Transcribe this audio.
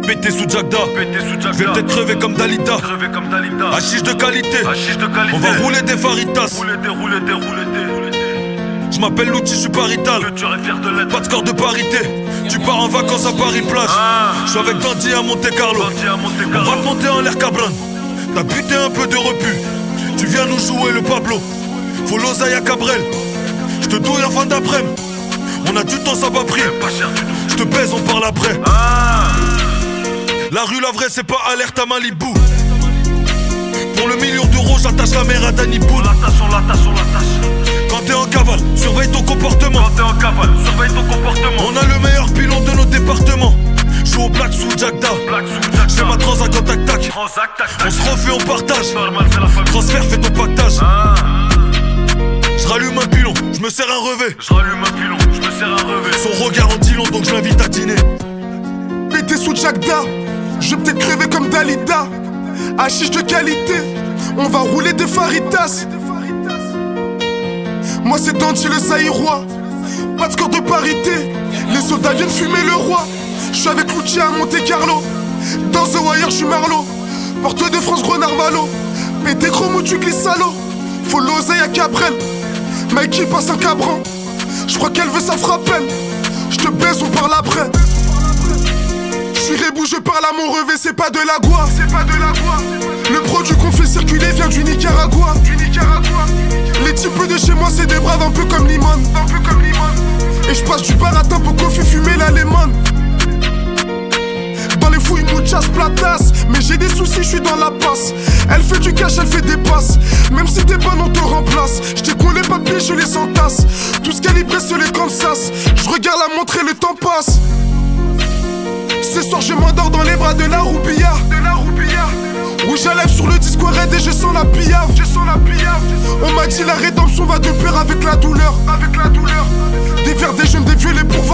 Pété sous Jagda. Je vais peut-être crever comme Dalida. Hachiche de qualité. On va rouler des faritas. Je m'appelle Louti, je suis parital. Pas de score de parité. Tu pars en vacances à Paris-Plage. Je suis avec Dandy à Monte-Carlo. On va te monter en l'air Cablan. T'as buté un peu de repu. Tu viens nous jouer le Pablo. Faut l'oseille à Cabrel. Je te douille en fin d'après-midi. On a du temps, ça va pris. Je te baise, on parle après. La rue, la vraie, c'est pas alerte à Malibu. Pour le million d'euros, j'attache la mère à Danny Boone. Quand t'es en cavale, surveille ton comportement. On a le meilleur pilon de nos départements. Joue au black sous Jagda. J'ai ma transac en tac-tac. On se refait, on partage. Transfert, fais ton pactage. Je rallume un pilon, je me sers un revêt. Son regard en dit long, donc je l'invite à dîner. Pété sous Jagda, je vais peut-être crever comme Dalida. Hachiche de qualité, on va rouler des faritas. Moi c'est Dandy le Zaïrois. Pas de score de parité. Les soldats viennent fumer le roi. Je suis avec Lucci à Monte-Carlo. Dans The Wire, je suis Marlo. Porte de France, gros Narvalo. Pété chrome ou tu glisses salaud. Faut l'oseille à Cabrel. Mikey passe un cabran. Je crois qu'elle veut sa frappelle. Je te baise, on parle après. Je suis rebou, je parle à mon revêt, c'est pas de la goie. Le produit qu'on fait circuler vient du Nicaragua. Les types de chez moi, c'est des braves un peu comme Limon. Et je passe du baratin pour qu'on fait fumer la lemon. Dans les fouilles, muchas platas. Mais j'ai des soucis, je suis dans la passe. Elle fait du cash, elle fait des passes. Même si t'es bonne, on te remplace. J't'ai collé les papiers, je les entasse. Tous calibrés sur les Kansas. Je regarde la montre et le temps passe. Ce soir, je m'endors dans les bras de la roupilla. Rouge à lèvres sur le disque red et je sens la pillave. On m'a dit la rédemption va de pair avec la douleur. Des verres, des jeunes, des vieux, les pour